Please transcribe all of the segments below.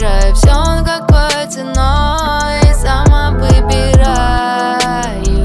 выбираю все какой ценой, сама выбираю,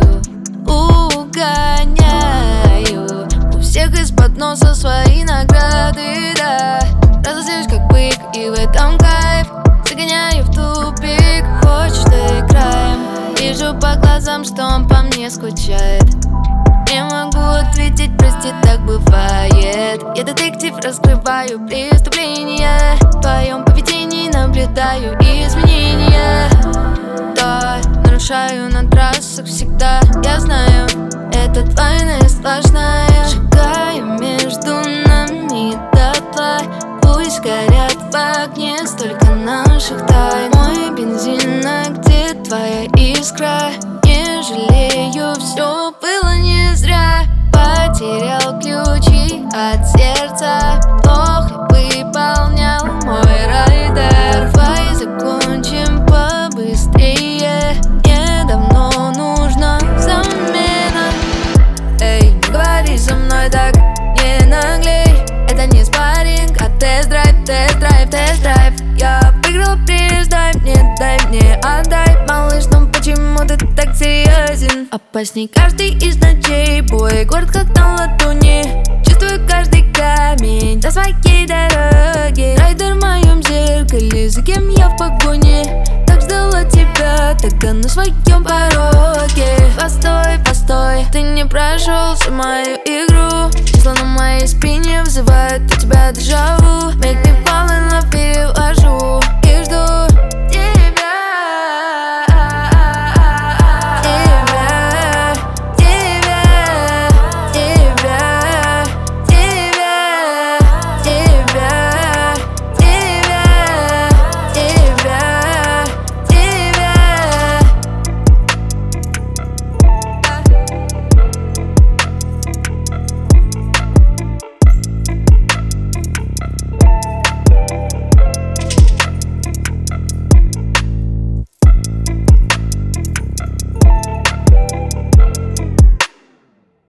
угоняю у всех из-под носа свои награды, да. Разозлюсь как бык, и в этом кайф. Загоняю в тупик, хочешь ты краем. Вижу по глазам, что он по мне скучает. Не могу ответить, прости, так бывает. Я детектив, раскрываю преступления. В твоем поведении наблюдаю изменения. Да, нарушаю на трассах всегда. Я знаю, это двойная сплошная. Шагаю между нами дотла. Пусть горят в огне столько наших тайн. Мой бензин, а где твоя искра? Не жалею, все было не зря. Потерял ключи от сердца, плохо выполнял мой райдер. Давай закончим побыстрее, мне давно нужна замена. Эй, не говори со мной так, не наглей. Это не спарринг, а тест-драйв, тест-драйв, тест-драйв. Я выиграл приз, дай мне, отдай, малыш, ну почему ты так серьезен? Опасней каждый из ночей, бой, город как на ладони. Чувствую каждый камень на своей дороге. Райдер в моем зеркале, за кем я в погоне. Так ждала тебя, тогда на своем пороге. Постой, постой, ты не прошел всю мою игру. Числа на моей спине вызывают у тебя дежавю. Make me